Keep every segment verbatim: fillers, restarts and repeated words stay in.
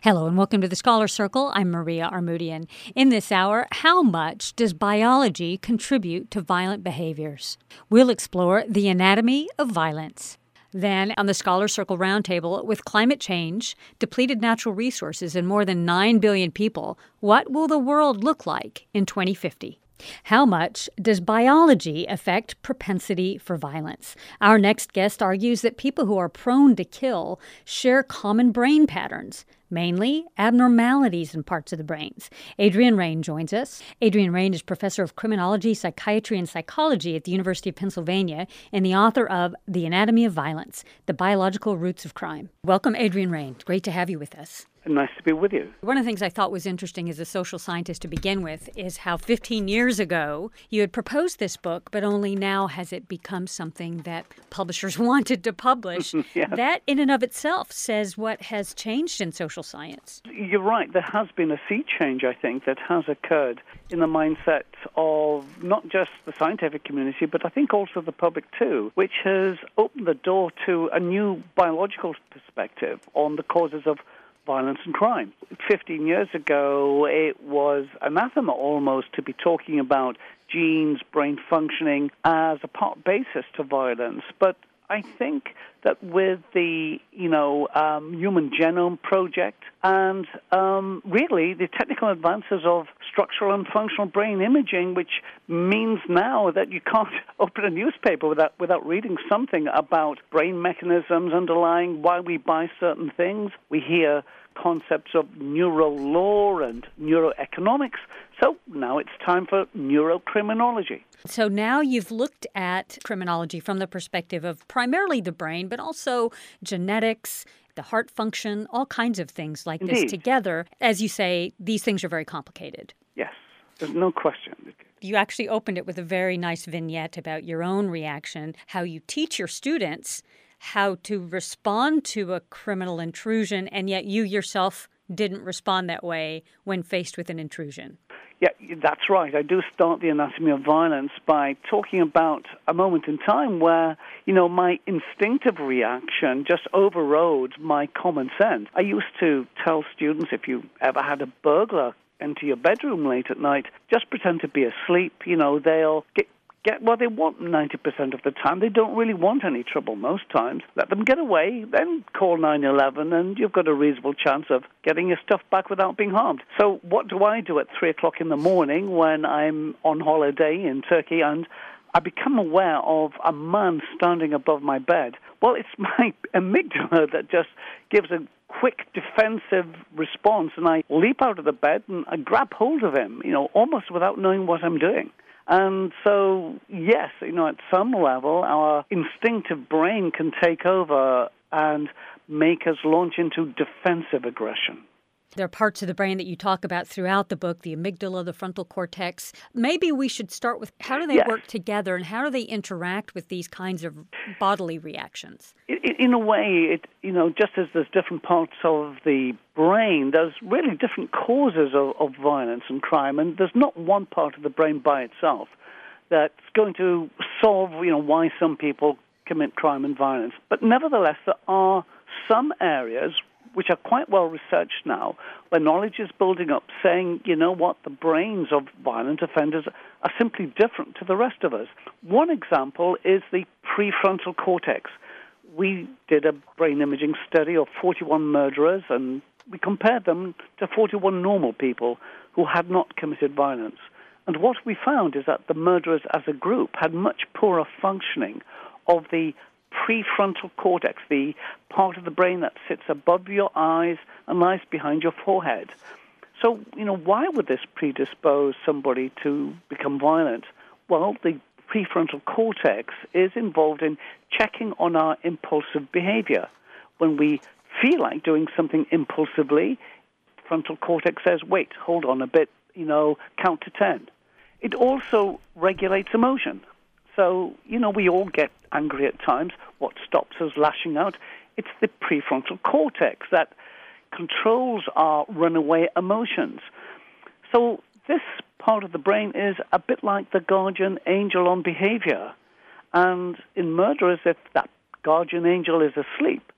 Hello and welcome to the Scholar Circle. I'm Maria Armoudian. In this hour, how much does biology contribute to violent behaviors? We'll explore the anatomy of violence. Then, on the Scholar Circle Roundtable, with climate change, depleted natural resources, and more than nine billion people, what will the world look like in twenty fifty? How much does biology affect propensity for violence? Our next guest argues that people who are prone to kill share common brain patterns, mainly abnormalities in parts of the brains. Adrian Raine joins us. Adrian Raine is professor of criminology, psychiatry, and psychology at the University of Pennsylvania and the author of The Anatomy of Violence, The Biological Roots of Crime. Welcome, Adrian Raine. Great to have you with us. Nice to be with you. One of the things I thought was interesting as a social scientist to begin with is how fifteen years ago you had proposed this book, but only now has it become something that publishers wanted to publish. Yeah. That in and of itself says what has changed in social science. You're right. There has been a sea change, I think, that has occurred in the mindset of not just the scientific community, but I think also the public too, which has opened the door to a new biological perspective on the causes of violence and crime. Fifteen years ago, it was anathema almost to be talking about genes, brain functioning as a part basis to violence. But I think that with the, you know, um, Human Genome Project and um, really the technical advances of structural and functional brain imaging, which means now that you can't open a newspaper without without reading something about brain mechanisms underlying why we buy certain things. We hear concepts of neuro law and neuroeconomics. So now it's time for neurocriminology. So now you've looked at criminology from the perspective of primarily the brain, but also genetics, the heart function, all kinds of things like Indeed. this together. As you say, these things are very complicated. Yes, there's no question. You actually opened it with a very nice vignette about your own reaction, how you teach your students how to respond to a criminal intrusion, and yet you yourself didn't respond that way when faced with an intrusion. Yeah, that's right. I do start the anatomy of violence by talking about a moment in time where, you know, my instinctive reaction just overrode my common sense. I used to tell students, if you ever had a burglar enter your bedroom late at night, just pretend to be asleep. You know, they'll get Get what they want ninety percent of the time. They don't really want any trouble most times. Let them get away, then call nine eleven, and you've got a reasonable chance of getting your stuff back without being harmed. So what do I do at three o'clock in the morning when I'm on holiday in Turkey and I become aware of a man standing above my bed? Well, it's my amygdala that just gives a quick defensive response, and I leap out of the bed and I grab hold of him, you know, almost without knowing what I'm doing. And so, yes, you know, at some level, our instinctive brain can take over and make us launch into defensive aggression. There are parts of the brain that you talk about throughout the book, the amygdala, the frontal cortex. Maybe we should start with how do they yes. work together and how do they interact with these kinds of bodily reactions? In, in a way, it, you know, just as there's different parts of the brain, there's really different causes of, of violence and crime, and there's not one part of the brain by itself that's going to solve, you know, why some people commit crime and violence. But nevertheless, there are some areas which are quite well researched now, where knowledge is building up, saying, you know what, the brains of violent offenders are simply different to the rest of us. One example is the prefrontal cortex. We did a brain imaging study of forty-one murderers, and we compared them to forty-one normal people who had not committed violence. And what we found is that the murderers as a group had much poorer functioning of the prefrontal cortex, the part of the brain that sits above your eyes and lies behind your forehead. So, you know, why would this predispose somebody to become violent? Well, the prefrontal cortex is involved in checking on our impulsive behavior. When we feel like doing something impulsively, frontal cortex says, wait, hold on a bit, you know, count to ten. It also regulates emotion. So, you know, we all get angry at times. What stops us lashing out? It's the prefrontal cortex that controls our runaway emotions. So this part of the brain is a bit like the guardian angel on behavior. And in murderers, if that guardian angel is asleep,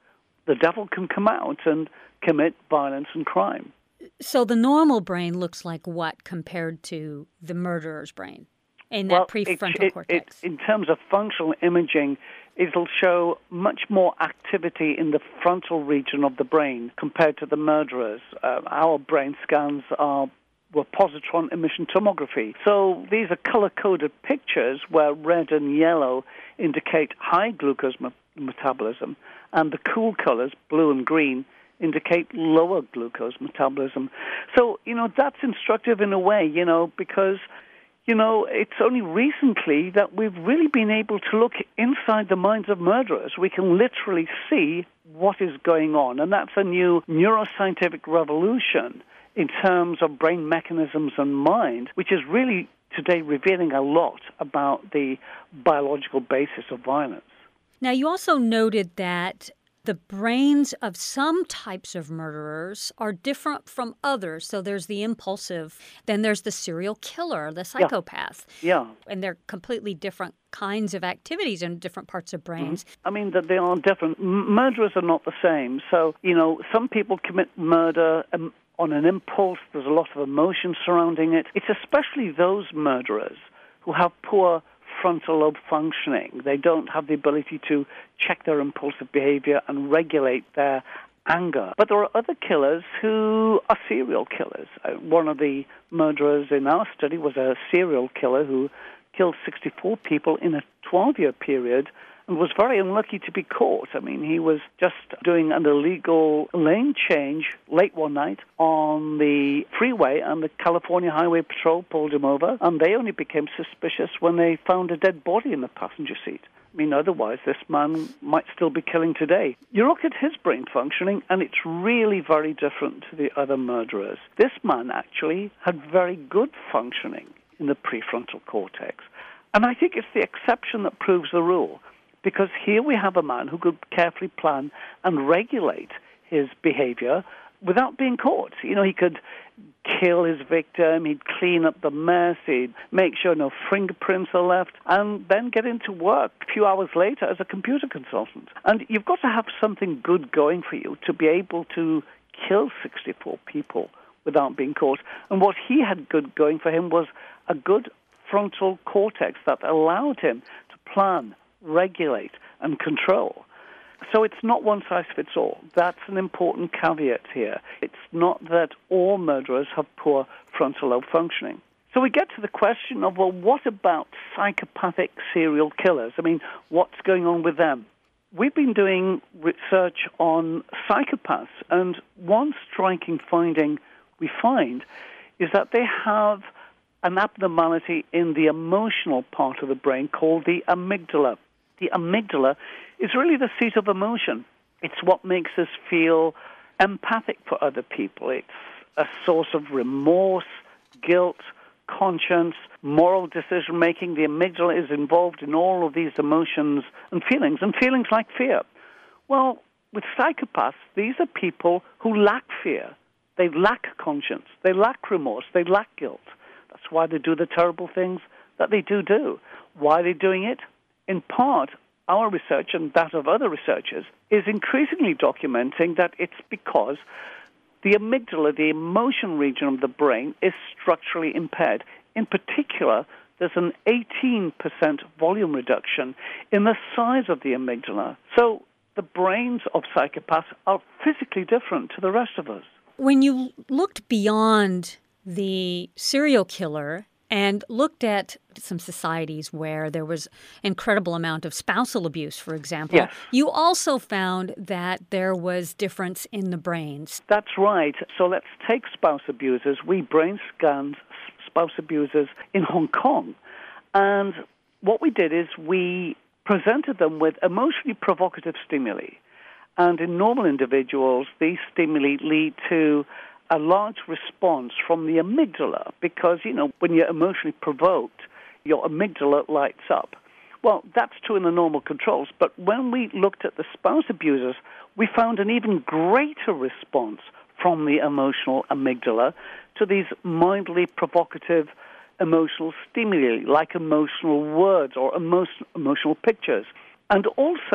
the devil can come out and commit violence and crime. So the normal brain looks like what compared to the murderer's brain in that well, prefrontal it, it, cortex? It, in terms of functional imaging, it'll show much more activity in the frontal region of the brain compared to the murderers. Uh, our brain scans are were positron emission tomography. So these are color-coded pictures where red and yellow indicate high glucose me- metabolism, and the cool colors, blue and green, indicate lower glucose metabolism. So, you know, that's instructive in a way, you know, because, you know, it's only recently that we've really been able to look inside the minds of murderers. We can literally see what is going on, and that's a new neuroscientific revolution in terms of brain mechanisms and mind, which is really today revealing a lot about the biological basis of violence. Now, you also noted that the brains of some types of murderers are different from others. So there's the impulsive, then there's the serial killer, the psychopath. Yeah. yeah. And they're completely different kinds of activities in different parts of brains. Mm-hmm. I mean, that they are different. M- murderers are not the same. So, you know, some people commit murder um, on an impulse. There's a lot of emotion surrounding it. It's especially those murderers who have poor frontal lobe functioning. They don't have the ability to check their impulsive behavior and regulate their anger. But there are other killers who are serial killers. Uh, one of the murderers in our study was a serial killer who killed sixty-four people in a twelve-year period and was very unlucky to be caught. I mean, he was just doing an illegal lane change late one night on the freeway, and the California Highway Patrol pulled him over, and they only became suspicious when they found a dead body in the passenger seat. I mean, otherwise, this man might still be killing today. You look at his brain functioning, and it's really very different to the other murderers. This man actually had very good functioning in the prefrontal cortex. And I think it's the exception that proves the rule, because here we have a man who could carefully plan and regulate his behavior without being caught. You know, he could kill his victim, he'd clean up the mess, he'd make sure no fingerprints are left, and then get into work a few hours later as a computer consultant. And you've got to have something good going for you to be able to kill sixty-four people without being caught. And what he had good going for him was a good frontal cortex that allowed him to plan, regulate, and control. So it's not one size fits all. That's an important caveat here. It's not that all murderers have poor frontal lobe functioning. So we get to the question of, well, what about psychopathic serial killers? I mean, what's going on with them? We've been doing research on psychopaths, and one striking finding we find is that they have an abnormality in the emotional part of the brain called the amygdala. The amygdala is really the seat of emotion. It's what makes us feel empathic for other people. It's a source of remorse, guilt, conscience, moral decision-making. The amygdala is involved in all of these emotions and feelings, and feelings like fear. Well, with psychopaths, these are people who lack fear. They lack conscience. They lack remorse. They lack guilt. That's why they do the terrible things that they do do. Why are they doing it? In part, our research and that of other researchers is increasingly documenting that it's because the amygdala, the emotion region of the brain, is structurally impaired. In particular, there's an eighteen percent volume reduction in the size of the amygdala. So the brains of psychopaths are physically different to the rest of us. When you looked beyond the serial killer and looked at some societies where there was incredible amount of spousal abuse, for example, yes. You also found that there was difference in the brains. That's right. So let's take spouse abusers. We brain scanned spouse abusers in Hong Kong. And what we did is we presented them with emotionally provocative stimuli. And in normal individuals, these stimuli lead to a large response from the amygdala because, you know, when you're emotionally provoked, your amygdala lights up. Well, that's true in the normal controls, but when we looked at the spouse abusers, we found an even greater response from the emotional amygdala to these mildly provocative emotional stimuli, like emotional words or emo- emotional pictures. And also,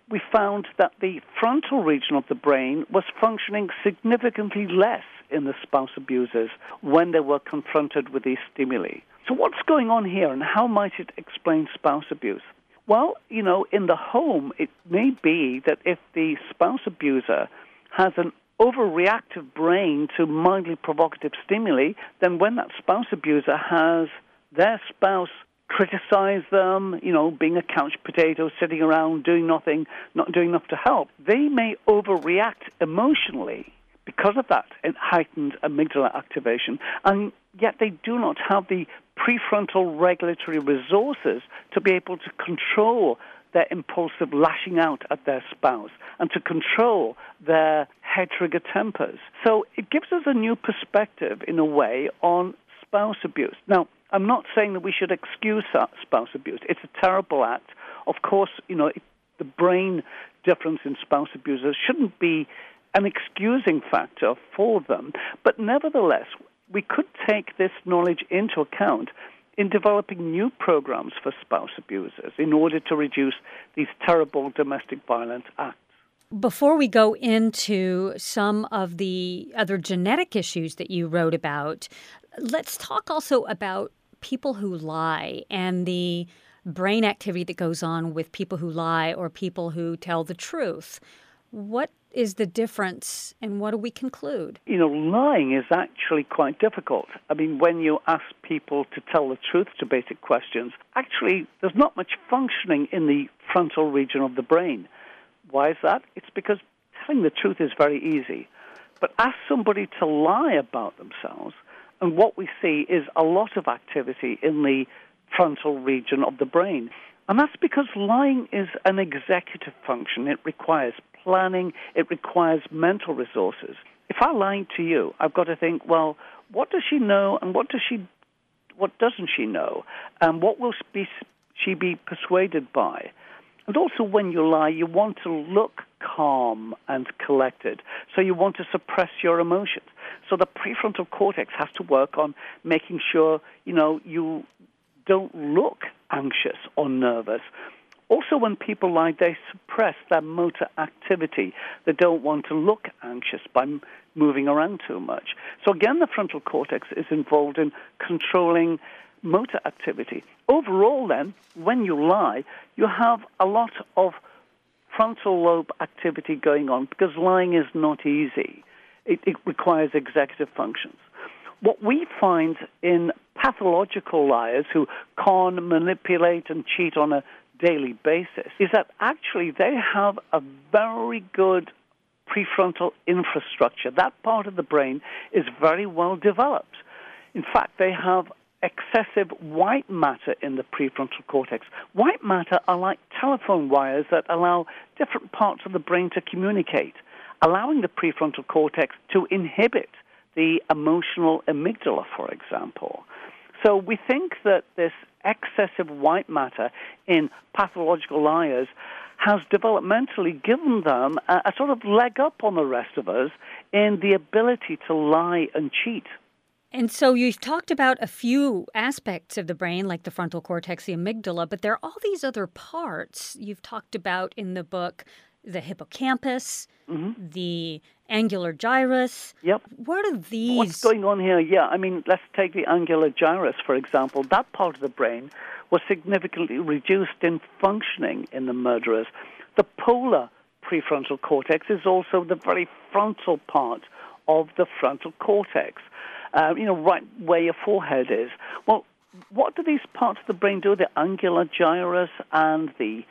we found that the frontal region of the brain was functioning significantly less in the spouse abusers when they were confronted with these stimuli. So what's going on here, and how might it explain spouse abuse? Well, you know, in the home, it may be that if the spouse abuser has an overreactive brain to mildly provocative stimuli, then when that spouse abuser has their spouse criticize them, you know, being a couch potato, sitting around, doing nothing, not doing enough to help, they may overreact emotionally because of that heightened amygdala activation, and yet they do not have the prefrontal regulatory resources to be able to control their impulsive lashing out at their spouse and to control their head-trigger tempers. So it gives us a new perspective, in a way, on spouse abuse. Now, I'm not saying that we should excuse spouse abuse. It's a terrible act. Of course, you know, the brain difference in spouse abusers shouldn't be an excusing factor for them. But nevertheless, we could take this knowledge into account in developing new programs for spouse abusers in order to reduce these terrible domestic violence acts. Before we go into some of the other genetic issues that you wrote about, let's talk also about people who lie and the brain activity that goes on with people who lie or people who tell the truth. What is the difference, and what do we conclude? You know, lying is actually quite difficult. I mean, when you ask people to tell the truth to basic questions, actually there's not much functioning in the frontal region of the brain. Why is that? It's because telling the truth is very easy. But ask somebody to lie about themselves, and what we see is a lot of activity in the frontal region of the brain. And that's because lying is an executive function. It requires planning. It requires mental resources. If I'm lying to you, I've got to think, well, what does she know and what does she, what doesn't she know? And what will be, she be persuaded by? And also when you lie, you want to look calm and collected. So you want to suppress your emotions. So the prefrontal cortex has to work on making sure, you know, you don't look anxious or nervous. Also, when people lie, they suppress their motor activity. They don't want to look anxious by m- moving around too much. So again, the frontal cortex is involved in controlling motor activity. Overall, then, when you lie, you have a lot of frontal lobe activity going on because lying is not easy. It, it requires executive functions. What we find in pathological liars who con, manipulate, and cheat on a daily basis is that actually they have a very good prefrontal infrastructure. That part of the brain is very well developed. In fact, they have excessive white matter in the prefrontal cortex. White matter are like telephone wires that allow different parts of the brain to communicate, allowing the prefrontal cortex to inhibit the emotional amygdala, for example. So we think that this excessive white matter in pathological liars has developmentally given them a, a sort of leg up on the rest of us in the ability to lie and cheat. And so you've talked about a few aspects of the brain, like the frontal cortex, the amygdala, but there are all these other parts you've talked about in the book, the hippocampus, mm-hmm. the angular gyrus. Yep. What are these? What's going on here? Yeah, I mean, let's take the angular gyrus, for example. That part of the brain was significantly reduced in functioning in the murderers. The polar prefrontal cortex is also the very frontal part of the frontal cortex, uh, you know, right where your forehead is. Well, what do these parts of the brain do? The angular gyrus and the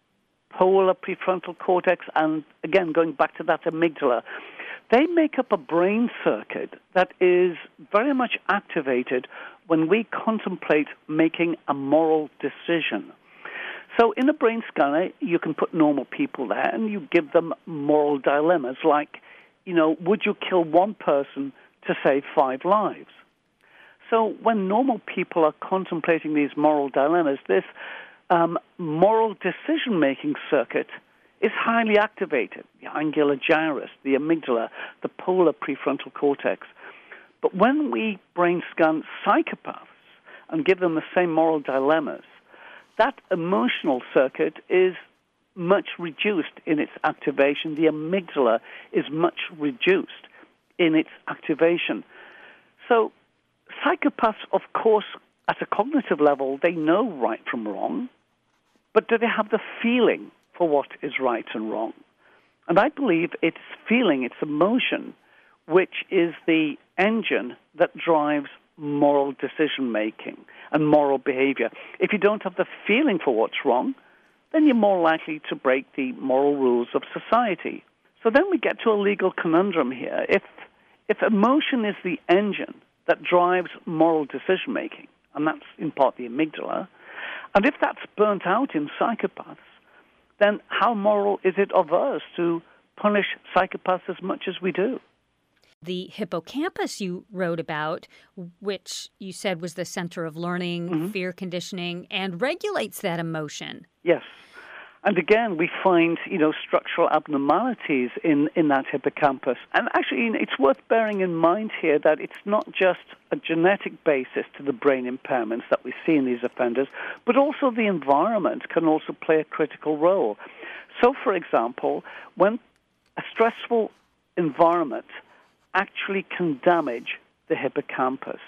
polar prefrontal cortex, and again, going back to that amygdala, they make up a brain circuit that is very much activated when we contemplate making a moral decision. So in a brain scanner, you can put normal people there and you give them moral dilemmas like, you know, would you kill one person to save five lives? So when normal people are contemplating these moral dilemmas, this um, moral decision-making circuit is highly activated, the angular gyrus, the amygdala, the polar prefrontal cortex. But when we brain scan psychopaths and give them the same moral dilemmas, that emotional circuit is much reduced in its activation. The amygdala is much reduced in its activation. So psychopaths, of course, at a cognitive level, they know right from wrong, but do they have the feeling for what is right and wrong? And I believe it's feeling, it's emotion, which is the engine that drives moral decision-making and moral behavior. If you don't have the feeling for what's wrong, then you're more likely to break the moral rules of society. So then we get to a legal conundrum here. If, if emotion is the engine that drives moral decision-making, and that's in part the amygdala, and if that's burnt out in psychopaths, then how moral is it of us to punish psychopaths as much as we do? The hippocampus you wrote about, which you said was the center of learning, mm-hmm. fear conditioning, and regulates that emotion. Yes. And again, we find, you know, structural abnormalities in, in that hippocampus. And actually, it's worth bearing in mind here that it's not just a genetic basis to the brain impairments that we see in these offenders, but also the environment can also play a critical role. So, for example, when a stressful environment actually can damage the hippocampus.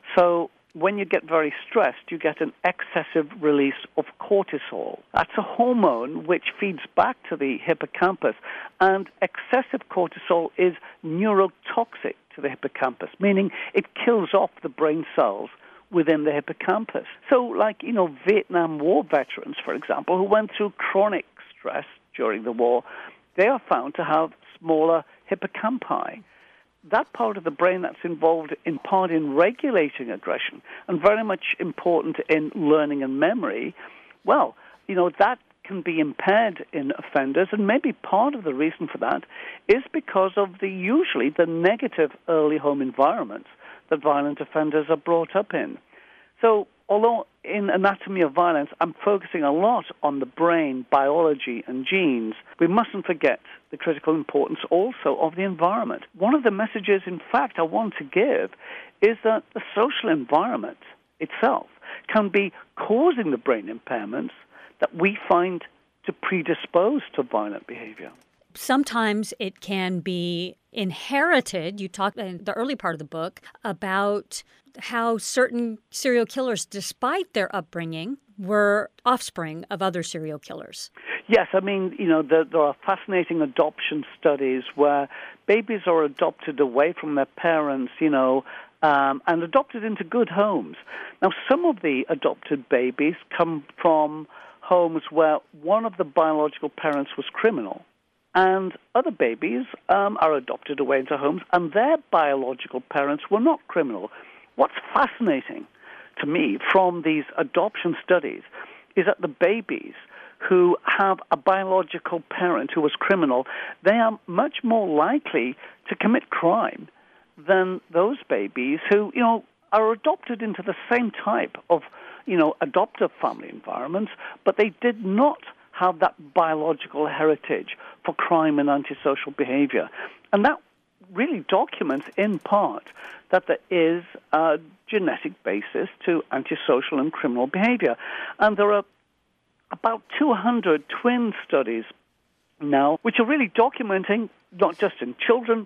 So when you get very stressed, you get an excessive release of cortisol. That's a hormone which feeds back to the hippocampus, and excessive cortisol is neurotoxic to the hippocampus, meaning it kills off the brain cells within the hippocampus. So like, you know, Vietnam War veterans, for example, who went through chronic stress during the war, they are found to have smaller hippocampi. That part of the brain that's involved in part in regulating aggression and very much important in learning and memory, well, you know, that can be impaired in offenders, and maybe part of the reason for that is because of the usually the negative early home environments that violent offenders are brought up in. So although in Anatomy of Violence I'm focusing a lot on the brain, biology, and genes, we mustn't forget the critical importance also of the environment. One of the messages, in fact, I want to give is that the social environment itself can be causing the brain impairments that we find to predispose to violent behavior. Sometimes it can be inherited. You talked in the early part of the book about how certain serial killers, despite their upbringing, were offspring of other serial killers. Yes, I mean, you know, there, there are fascinating adoption studies where babies are adopted away from their parents, you know, um, and adopted into good homes. Now, some of the adopted babies come from homes where one of the biological parents was criminal, and other babies um, are adopted away into homes, and their biological parents were not criminal. What's fascinating to me from these adoption studies is that the babies who have a biological parent who was criminal, they are much more likely to commit crime than those babies who, you know, are adopted into the same type of, you know, adoptive family environments, but they did not have that biological heritage for crime and antisocial behavior. And that really documents, in part, that there is a genetic basis to antisocial and criminal behavior. And there are about two hundred twin studies now, which are really documenting, not just in children,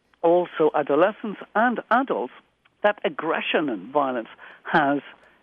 also adolescents and adults, that aggression and violence has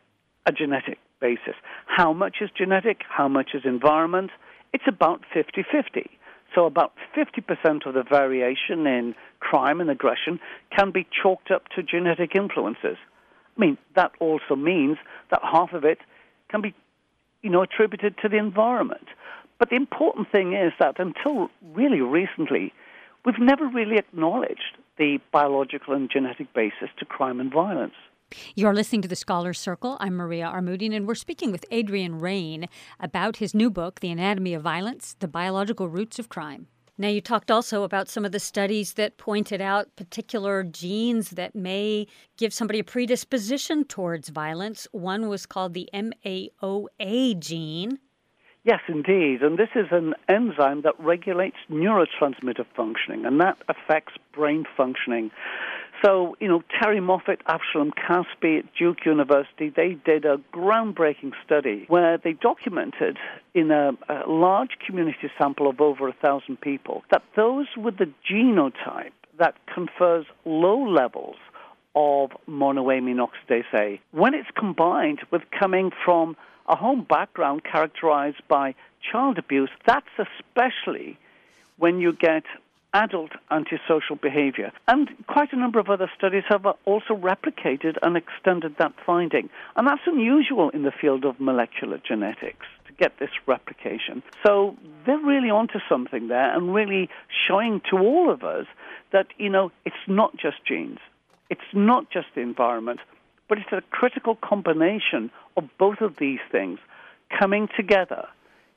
a genetic basis. How much is genetic? How much is environment? It's about fifty-fifty. So about fifty percent of the variation in crime and aggression can be chalked up to genetic influences. I mean, that also means that half of it can be, you know, attributed to the environment. But the important thing is that until really recently, we've never really acknowledged the biological and genetic basis to crime and violence. You're listening to The Scholar's Circle. I'm Maria Armoudian, and we're speaking with Adrian Raine about his new book, The Anatomy of Violence, The Biological Roots of Crime. Now, you talked also about some of the studies that pointed out particular genes that may give somebody a predisposition towards violence. One was called the M A O A gene. Yes, indeed. And this is an enzyme that regulates neurotransmitter functioning, and that affects brain functioning. So, you know, Terry Moffat, Avshalom Caspi at Duke University, they did a groundbreaking study where they documented in a, a large community sample of over a thousand people that those with the genotype that confers low levels of monoamine oxidase A, when it's combined with coming from a home background characterized by child abuse, that's especially when you get adult antisocial behavior. And quite a number of other studies have also replicated and extended that finding. And that's unusual in the field of molecular genetics, to get this replication. So they're really onto something there and really showing to all of us that, you know, it's not just genes, it's not just the environment, but it's a critical combination of both of these things coming together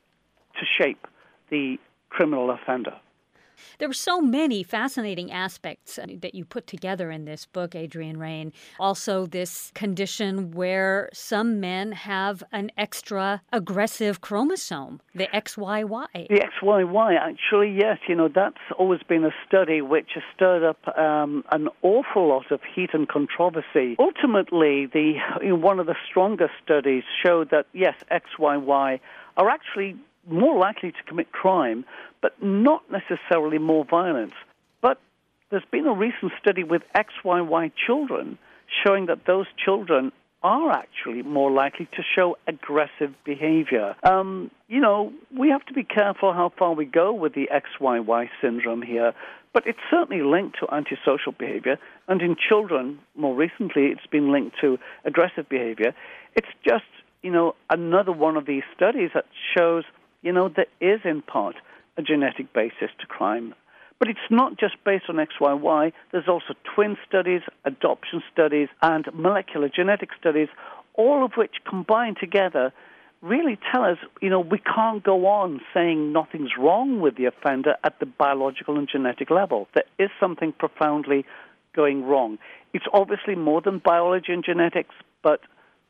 to shape the criminal offender. There were so many fascinating aspects that you put together in this book, Adrian Raine. Also, this condition where some men have an extra aggressive chromosome, the X Y Y. The X Y Y, actually, yes. You know, that's always been a study which has stirred up um, an awful lot of heat and controversy. Ultimately, the you know, one of the strongest studies showed that, yes, X Y Y are actually more likely to commit crime, but not necessarily more violence. But there's been a recent study with X Y Y children showing that those children are actually more likely to show aggressive behavior. Um, you know, we have to be careful how far we go with the X Y Y syndrome here, but it's certainly linked to antisocial behavior, and in children, more recently, it's been linked to aggressive behavior. It's just, you know, another one of these studies that shows, you know, there is in part a genetic basis to crime. But it's not just based on X Y Y. There's also twin studies, adoption studies, and molecular genetic studies, all of which combined together really tell us, you know, we can't go on saying nothing's wrong with the offender at the biological and genetic level. There is something profoundly going wrong. It's obviously more than biology and genetics, but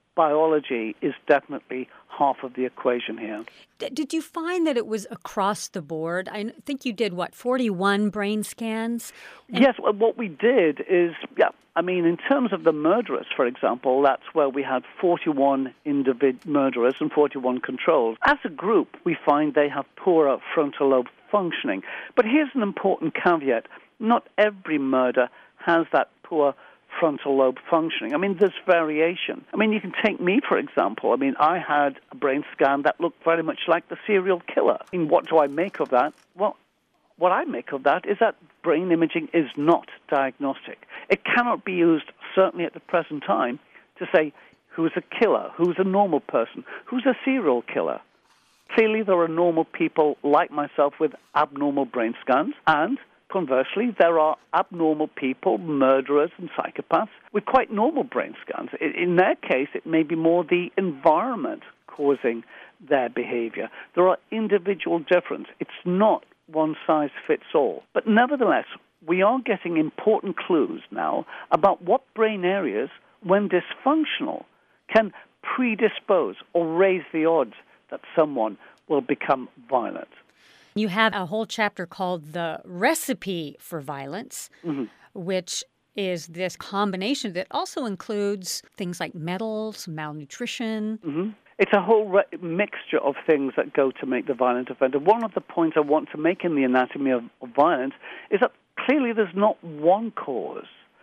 biology is definitely half of the equation here. D- did you find that it was across the board? I think you did, what, forty-one brain scans? And yes, well, what we did is, yeah, I mean, in terms of the murderers, for example, that's where we had forty-one individ murderers and forty-one controls. As a group, we find they have poorer frontal lobe functioning. But here's an important caveat. Not every murder has that poor frontal lobe functioning. I mean, there's variation. I mean, you can take me, for example. I mean, I had a brain scan that looked very much like the serial killer. I mean, what do I make of that? Well, what I make of that is that brain imaging is not diagnostic. It cannot be used, certainly at the present time, to say who's a killer, who's a normal person, who's a serial killer. Clearly, there are normal people like myself with abnormal brain scans, and conversely, there are abnormal people, murderers and psychopaths, with quite normal brain scans. In their case, it may be more the environment causing their behavior. There are individual differences. It's not one size fits all. But nevertheless, we are getting important clues now about what brain areas, when dysfunctional, can predispose or raise the odds that someone will become violent. You have a whole chapter called The Recipe for Violence, mm-hmm. which is this combination that also includes things like metals, malnutrition. Mm-hmm. It's a whole re- mixture of things that go to make the violent offender. One of the points I want to make in the anatomy of, of violence is that clearly there's not one cause.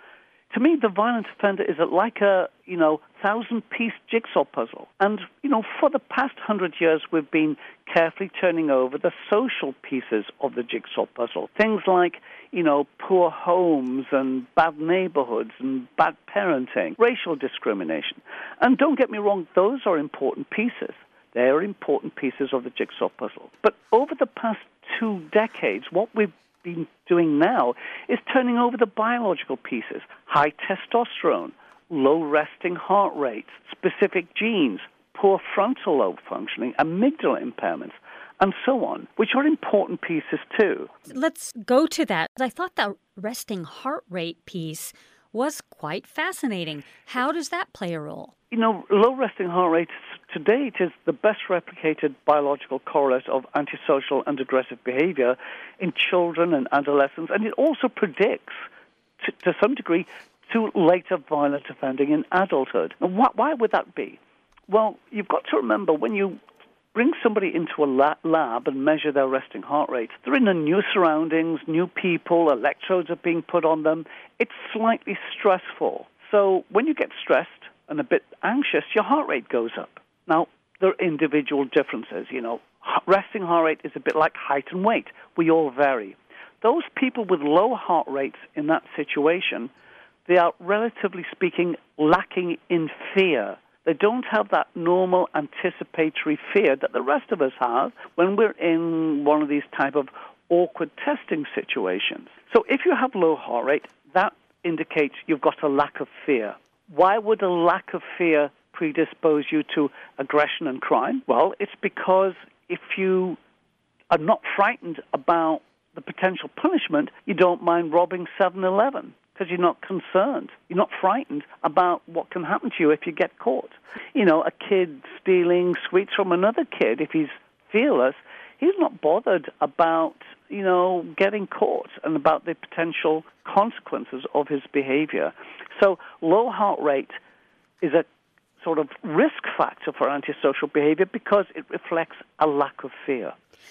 To me, the violent offender is like a, you know, thousand-piece jigsaw puzzle. And, you know, for the past hundred years, we've been carefully turning over the social pieces of the jigsaw puzzle. Things like, you know, poor homes and bad neighborhoods and bad parenting, racial discrimination. And don't get me wrong, those are important pieces. They are important pieces of the jigsaw puzzle. But over the past two decades, what we've been doing now is turning over the biological pieces: high testosterone, low resting heart rate, specific genes, poor frontal lobe functioning, amygdala impairments, and so on, which are important pieces too. Let's go to that. I thought that resting heart rate piece was quite fascinating. How does that play a role? You know, low resting heart rate to date is the best replicated biological correlate of antisocial and aggressive behavior in children and adolescents, and it also predicts to, to some degree, to later violent offending in adulthood. And wh- why would that be? Well, you've got to remember, when you bring somebody into a la- lab and measure their resting heart rate, they're in a new surroundings, new people, electrodes are being put on them. It's slightly stressful. So when you get stressed and a bit anxious, your heart rate goes up. Now, there are individual differences. You know, resting heart rate is a bit like height and weight. We all vary. Those people with low heart rates in that situation, they are, relatively speaking, lacking in fear. They don't have that normal anticipatory fear that the rest of us have when we're in one of these type of awkward testing situations. So if you have low heart rate, that indicates you've got a lack of fear. Why would a lack of fear predispose you to aggression and crime? Well, it's because if you are not frightened about the potential punishment, you don't mind robbing seven eleven. Because you're not concerned. You're not frightened about what can happen to you if you get caught. You know, a kid stealing sweets from another kid, if he's fearless, he's not bothered about, you know, getting caught and about the potential consequences of his behavior. So low heart rate is a sort of risk factor for antisocial behavior because it reflects a lack of fear.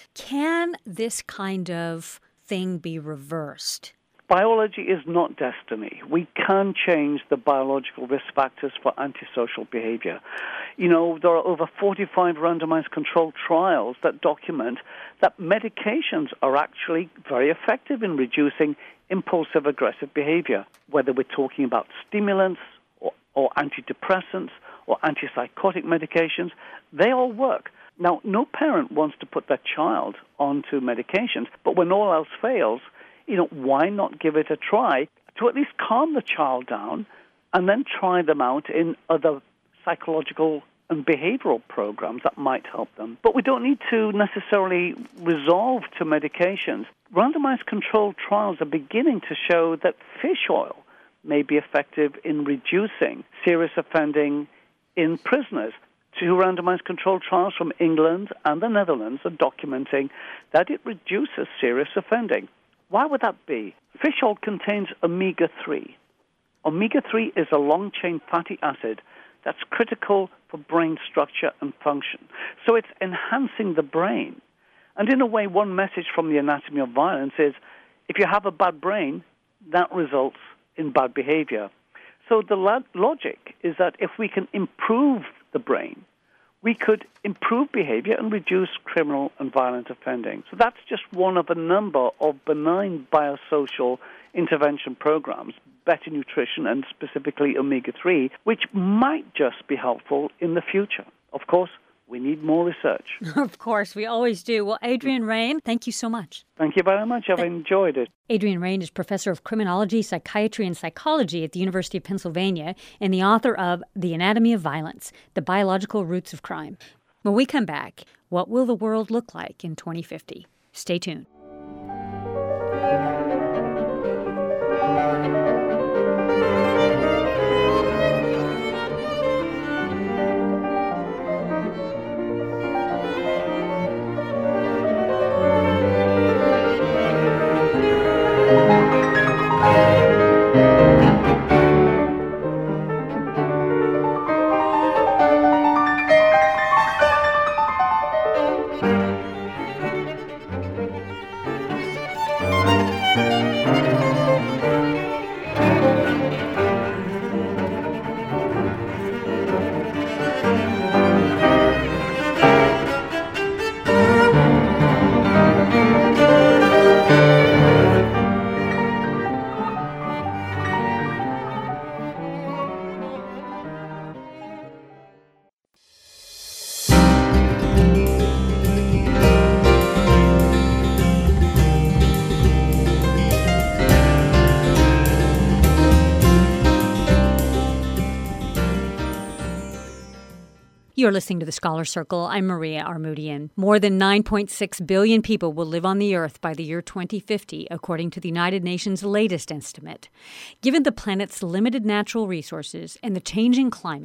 Can this kind of thing be reversed? Biology is not destiny. We can change the biological risk factors for antisocial behavior. You know, there are over forty-five randomized controlled trials that document that medications are actually very effective in reducing impulsive aggressive behavior, whether we're talking about stimulants or, or antidepressants or antipsychotic medications. They all work. Now, no parent wants to put their child onto medications, but when all else fails, you know, why not give it a try to at least calm the child down and then try them out in other psychological and behavioral programs that might help them. But we don't need to necessarily resolve to medications. Randomized controlled trials are beginning to show that fish oil may be effective in reducing serious offending in prisoners. Two randomized controlled trials from England and the Netherlands are documenting that it reduces serious offending. Why would that be? Fish oil contains omega three. Omega three is a long-chain fatty acid that's critical for brain structure and function. So it's enhancing the brain. And in a way, one message from the Anatomy of Violence is, if you have a bad brain, that results in bad behavior. So the lo- logic is that if we can improve the brain, we could improve behavior and reduce criminal and violent offending. So that's just one of a number of benign biosocial intervention programs, better nutrition and specifically omega three, which might just be helpful in the future. Of course, we need more research. Of course, we always do. Well, Adrian Raine, thank you so much. Thank you very much. I've Th- enjoyed it. Adrian Raine is professor of criminology, psychiatry, and psychology at the University of Pennsylvania and the author of The Anatomy of Violence, The Biological Roots of Crime. When we come back, what will the world look like in twenty fifty? Stay tuned. You're listening to The Scholar Circle. I'm Maria Armoudian. More than nine point six billion people will live on the Earth by the year twenty fifty, according to the United Nations' latest estimate. Given the planet's limited natural resources and the changing climate,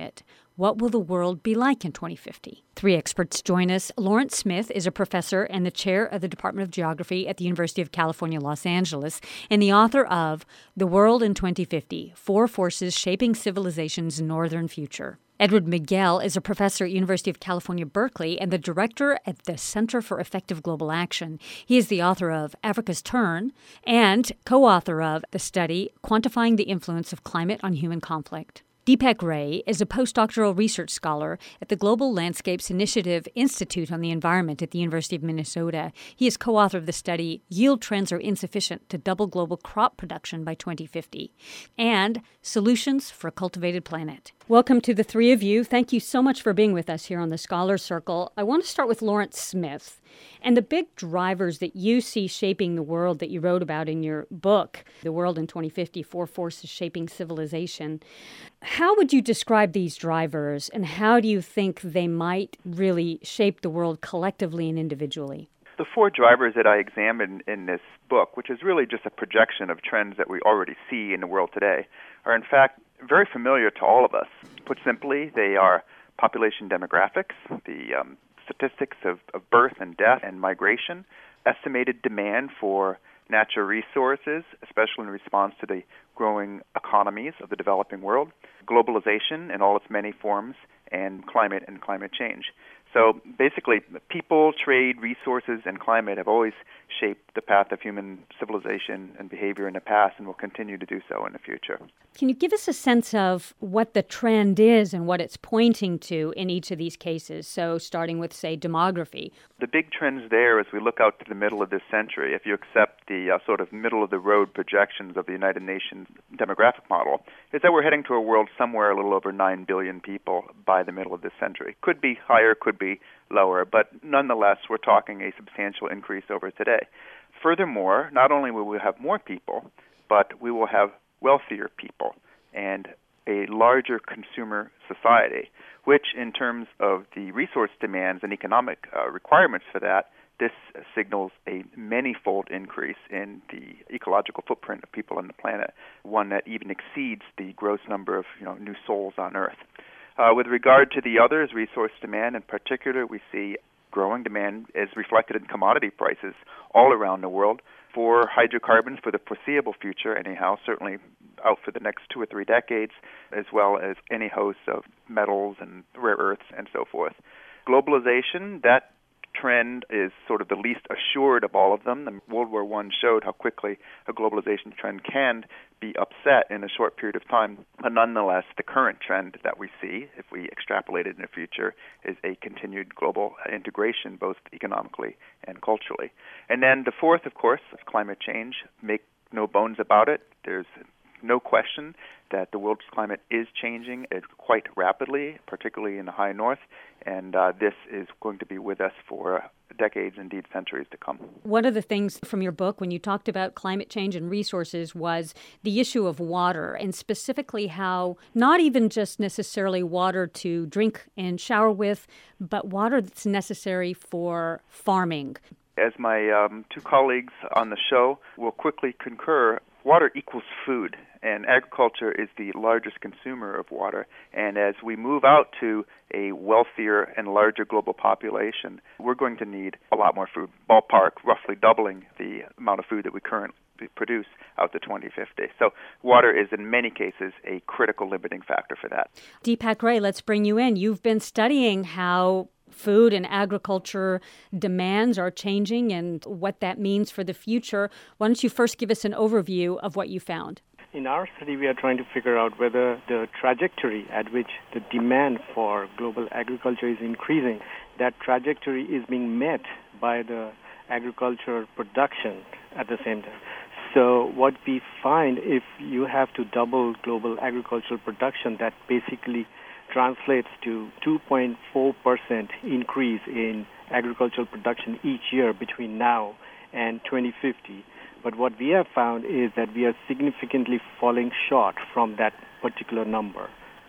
What will the world be like in twenty fifty? Three experts join us. Lawrence Smith is a professor and the chair of the Department of Geography at the University of California, Los Angeles, and the author of The World in twenty fifty, Four Forces Shaping Civilization's Northern Future. Edward Miguel is a professor at University of California, Berkeley, and the director at the Center for Effective Global Action. He is the author of Africa's Turn and co-author of the study Quantifying the Influence of Climate on Human Conflict. Deepak Ray is a postdoctoral research scholar at the Global Landscapes Initiative Institute on the Environment at the University of Minnesota. He is co-author of the study Yield Trends Are Insufficient to Double Global Crop Production by twenty fifty and Solutions for a Cultivated Planet. Welcome to the three of you. Thank you so much for being with us here on the Scholar Circle. I want to start with Lawrence Smith and the big drivers that you see shaping the world that you wrote about in your book, The World in twenty fifty, Four Forces Shaping Civilization. How would you describe these drivers, and how do you think they might really shape the world collectively and individually? The four drivers that I examined in this book, which is really just a projection of trends that we already see in the world today, are in fact very familiar to all of us. Put simply, they are population demographics, the um, statistics of, of birth and death and migration, estimated demand for natural resources, especially in response to the growing economies of the developing world, globalization in all its many forms, and climate and climate change. So basically, people, trade, resources, and climate have always shaped the path of human civilization and behavior in the past and will continue to do so in the future. Can you give us a sense of what the trend is and what it's pointing to in each of these cases? So starting with, say, demography. The big trends there as we look out to the middle of this century, if you accept the uh, sort of middle-of-the-road projections of the United Nations demographic model, is that we're heading to a world somewhere a little over nine billion people by the middle of this century. Could be higher, could be lower, but nonetheless, we're talking a substantial increase over today. Furthermore, not only will we have more people, but we will have wealthier people and a larger consumer society, which in terms of the resource demands and economic uh, requirements for that, this signals a many-fold increase in the ecological footprint of people on the planet, one that even exceeds the gross number of you know, new souls on Earth. Uh, with regard to the others, resource demand in particular, we see growing demand as reflected in commodity prices all around the world for hydrocarbons for the foreseeable future anyhow, certainly out for the next two or three decades, as well as any host of metals and rare earths and so forth. Globalization, that trend is sort of the least assured of all of them. And World War One showed how quickly a globalization trend can be upset in a short period of time. But nonetheless, the current trend that we see, if we extrapolate it in the future, is a continued global integration, both economically and culturally. And then the fourth, of course, is climate change. Make no bones about it. There's no question that the world's climate is changing quite rapidly, particularly in the high north, and uh, this is going to be with us for decades, indeed centuries to come. One of the things from your book when you talked about climate change and resources was the issue of water, and specifically how not even just necessarily water to drink and shower with, but water that's necessary for farming. As my um, two colleagues on the show will quickly concur, water equals food, and agriculture is the largest consumer of water. And as we move out to a wealthier and larger global population, we're going to need a lot more food, ballpark roughly doubling the amount of food that we currently produce out to twenty fifty. So water is in many cases a critical limiting factor for that. Deepak Ray, let's bring you in. You've been studying how food and agriculture demands are changing and what that means for the future. Why don't you first give us an overview of what you found? In our study, we are trying to figure out whether the trajectory at which the demand for global agriculture is increasing, that trajectory is being met by the agricultural production at the same time. So what we find, if you have to double global agricultural production, that basically translates to two point four percent increase in agricultural production each year between now and twenty fifty. But what we have found is that we are significantly falling short from that particular number.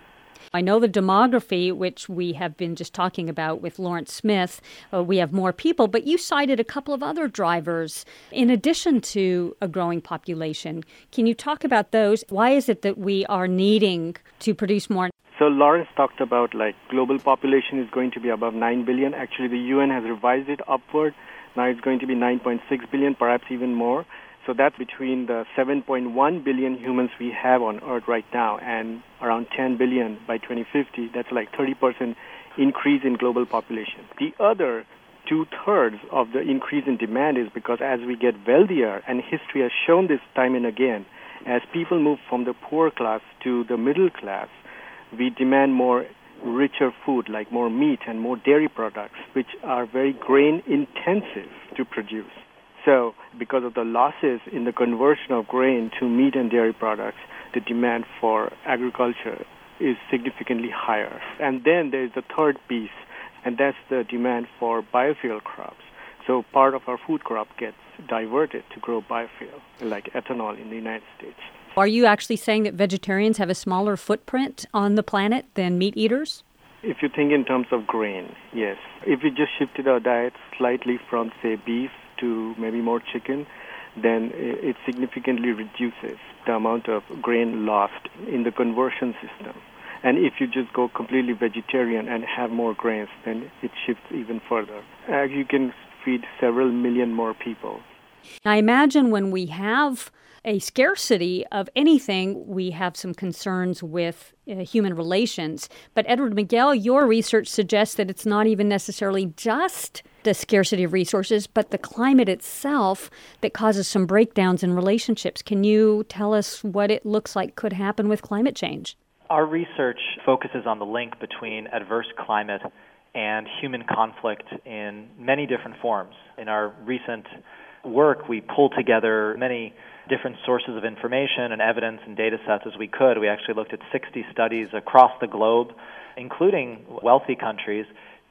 I know the demography, which we have been just talking about with Lawrence Smith, uh, we have more people, but you cited a couple of other drivers in addition to a growing population. Can you talk about those? Why is it that we are needing to produce more? So Lawrence talked about like global population is going to be above nine billion. Actually, the U N has revised it upward. Now it's going to be nine point six billion, perhaps even more. So that's between the seven point one billion humans we have on Earth right now and around ten billion by twenty fifty. That's like thirty percent increase in global population. The other two-thirds of the increase in demand is because as we get wealthier, and history has shown this time and again, as people move from the poor class to the middle class, we demand more richer food, like more meat and more dairy products, which are very grain-intensive to produce. So because of the losses in the conversion of grain to meat and dairy products, the demand for agriculture is significantly higher. And then there's the third piece, and that's the demand for biofuel crops. So part of our food crop gets diverted to grow biofuel, like ethanol in the United States. Are you actually saying that vegetarians have a smaller footprint on the planet than meat eaters? If you think in terms of grain, yes. If we just shifted our diet slightly from, say, beef to maybe more chicken, then it significantly reduces the amount of grain lost in the conversion system. And if you just go completely vegetarian and have more grains, then it shifts even further. Uh, you can feed several million more people. I imagine when we have a scarcity of anything, we have some concerns with uh, human relations. But Edward Miguel, your research suggests that it's not even necessarily just the scarcity of resources, but the climate itself that causes some breakdowns in relationships. Can you tell us what it looks like could happen with climate change? Our research focuses on the link between adverse climate and human conflict in many different forms. In our recent work, we pulled together many different sources of information and evidence and data sets as we could. We actually looked at sixty studies across the globe, including wealthy countries,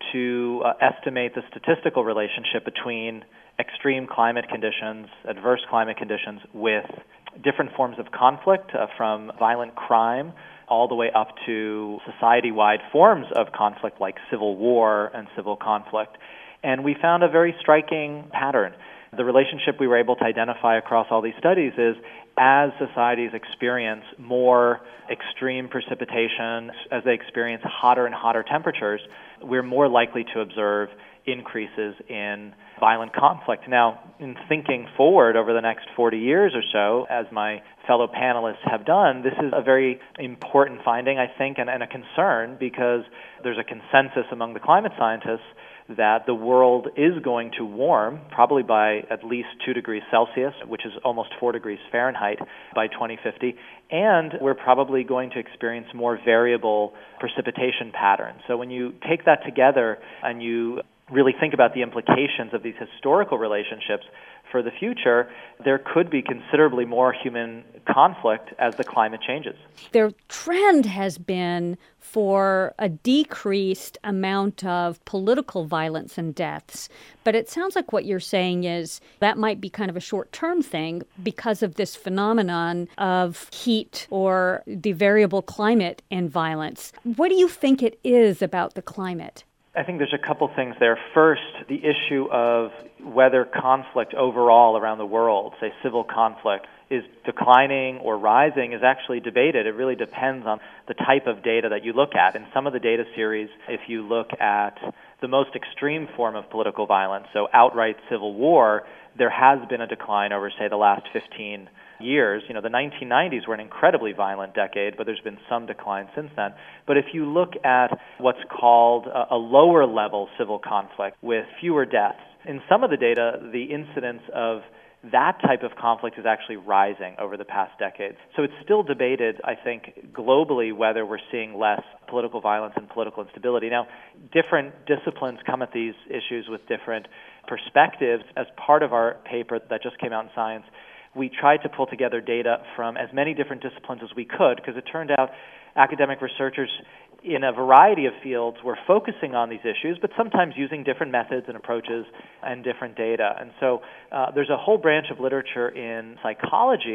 to uh, estimate the statistical relationship between extreme climate conditions, adverse climate conditions, with different forms of conflict, uh, from violent crime all the way up to society-wide forms of conflict like civil war and civil conflict. And we found a very striking pattern. The relationship we were able to identify across all these studies is as societies experience more extreme precipitation, as they experience hotter and hotter temperatures, we're more likely to observe increases in violent conflict. Now, in thinking forward over the next forty years or so, as my fellow panelists have done, this is a very important finding, I think, and, and a concern, because there's a consensus among the climate scientists that the world is going to warm, probably by at least two degrees Celsius, which is almost four degrees Fahrenheit, by twenty fifty, and we're probably going to experience more variable precipitation patterns. So when you take that together and you really think about the implications of these historical relationships for the future, there could be considerably more human conflict as the climate changes. Their trend has been for a decreased amount of political violence and deaths. But it sounds like what you're saying is that might be kind of a short-term thing because of this phenomenon of heat or the variable climate and violence. What do you think it is about the climate? I think there's a couple things there. First, the issue of whether conflict overall around the world, say civil conflict, is declining or rising is actually debated. It really depends on the type of data that you look at. In some of the data series, if you look at the most extreme form of political violence, so outright civil war, there has been a decline over, say, the last fifteen years. You know, the nineteen nineties were an incredibly violent decade, but there's been some decline since then. But if you look at what's called a, a lower level civil conflict with fewer deaths, in some of the data, the incidence of that type of conflict is actually rising over the past decades. So it's still debated, I think, globally whether we're seeing less political violence and political instability. Now, different disciplines come at these issues with different perspectives. As part of our paper that just came out in Science, we tried to pull together data from as many different disciplines as we could, because it turned out academic researchers in a variety of fields were focusing on these issues, but sometimes using different methods and approaches and different data. And so uh, there's a whole branch of literature in psychology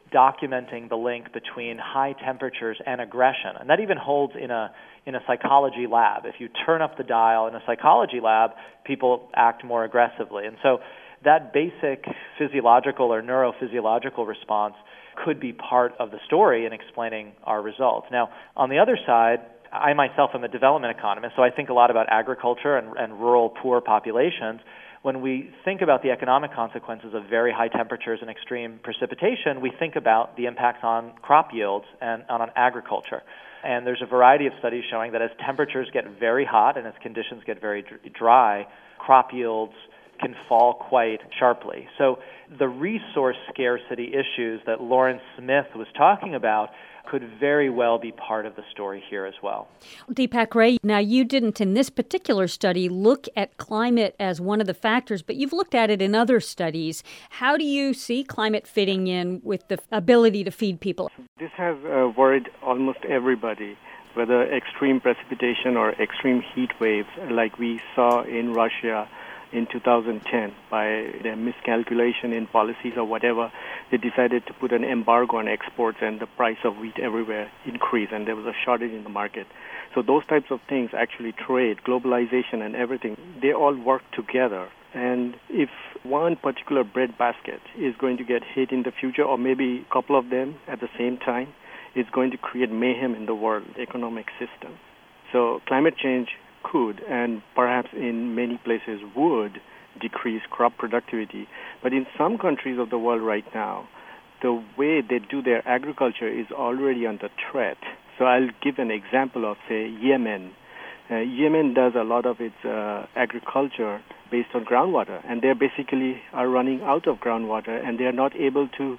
documenting the link between high temperatures and aggression. And that even holds in a in a psychology lab. If you turn up the dial in a psychology lab, people act more aggressively. And so that basic physiological or neurophysiological response could be part of the story in explaining our results. Now, on the other side, I myself am a development economist, so I think a lot about agriculture and, and rural poor populations. When we think about the economic consequences of very high temperatures and extreme precipitation, we think about the impacts on crop yields and, and on agriculture. And there's a variety of studies showing that as temperatures get very hot and as conditions get very dry, crop yields can fall quite sharply. So the resource scarcity issues that Lawrence Smith was talking about could very well be part of the story here as well. Deepak Ray, now you didn't in this particular study look at climate as one of the factors, but you've looked at it in other studies. How do you see climate fitting in with the ability to feed people? This has uh, worried almost everybody, whether extreme precipitation or extreme heat waves like we saw in Russia in two thousand ten. By their miscalculation in policies or whatever, they decided to put an embargo on exports and the price of wheat everywhere increased and there was a shortage in the market. So those types of things, actually trade, globalization and everything, they all work together. And if one particular bread basket is going to get hit in the future, or maybe a couple of them at the same time, it's going to create mayhem in the world economic system. So climate change could, and perhaps in many places would, decrease crop productivity. But in some countries of the world right now, the way they do their agriculture is already under threat. So I'll give an example of, say, Yemen. Uh, Yemen does a lot of its uh, agriculture based on groundwater, and they basically are running out of groundwater, and they are not able to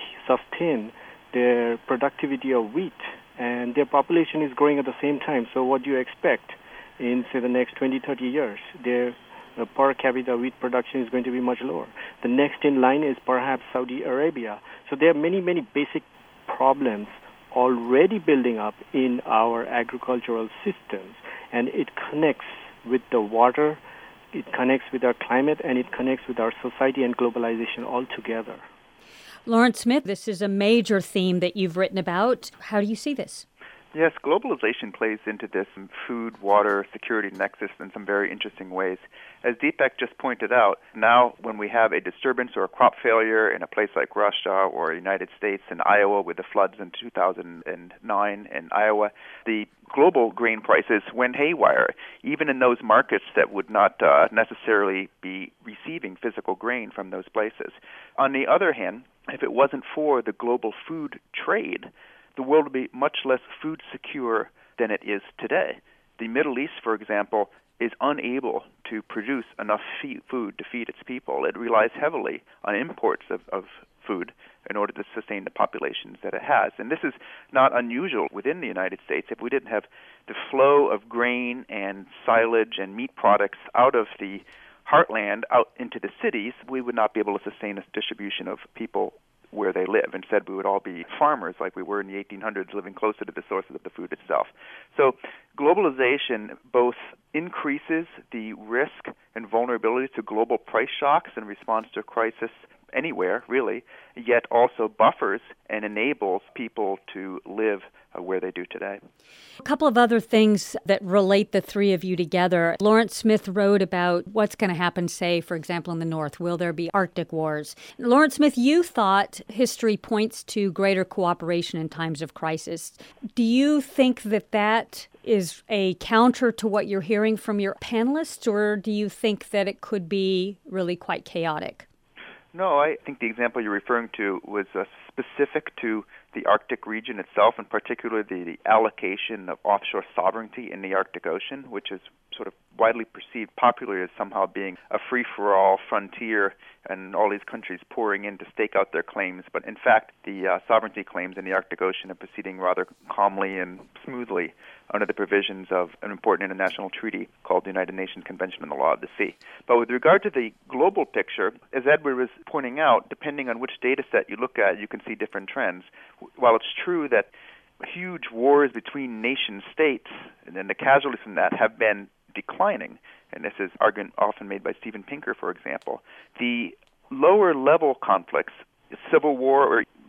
sustain their productivity of wheat, and their population is growing at the same time. So what do you expect? In, say, the next twenty, thirty years, their uh, per capita wheat production is going to be much lower. The next in line is perhaps Saudi Arabia. So there are many, many basic problems already building up in our agricultural systems, and it connects with the water, it connects with our climate, and it connects with our society and globalization all together. Lawrence Smith, this is a major theme that you've written about. How do you see this? Yes, globalization plays into this food, water, security nexus in some very interesting ways. As Deepak just pointed out, now when we have a disturbance or a crop failure in a place like Russia or the United States and Iowa with the floods in two thousand nine in Iowa, the global grain prices went haywire, even in those markets that would not uh, necessarily be receiving physical grain from those places. On the other hand, if it wasn't for the global food trade, the world would be much less food secure than it is today. The Middle East, for example, is unable to produce enough feed, food to feed its people. It relies heavily on imports of, of food in order to sustain the populations that it has. And this is not unusual within the United States. If we didn't have the flow of grain and silage and meat products out of the heartland out into the cities, we would not be able to sustain a distribution of people where they live. Instead, we would all be farmers like we were in the eighteen hundreds, living closer to the sources of the food itself. So globalization both increases the risk and vulnerability to global price shocks in response to a crisis anywhere, really, yet also buffers and enables people to live uh, where they do today. A couple of other things that relate the three of you together. Lawrence Smith wrote about what's going to happen, say, for example, in the North. Will there be Arctic wars? Lawrence Smith, you thought history points to greater cooperation in times of crisis. Do you think that that is a counter to what you're hearing from your panelists, or do you think that it could be really quite chaotic? No, I think the example you're referring to was uh, specific to the Arctic region itself, and particularly the, the allocation of offshore sovereignty in the Arctic Ocean, which is sort of widely perceived popularly as somehow being a free-for-all frontier and all these countries pouring in to stake out their claims. But in fact, the uh, sovereignty claims in the Arctic Ocean are proceeding rather calmly and smoothly under the provisions of an important international treaty called the United Nations Convention on the Law of the Sea. But with regard to the global picture, as Edward was pointing out, depending on which data set you look at, you can see different trends. While it's true that huge wars between nation states and then the casualties from that have been declining, and this is argument often made by Steven Pinker, for example, the lower level conflicts, civil war or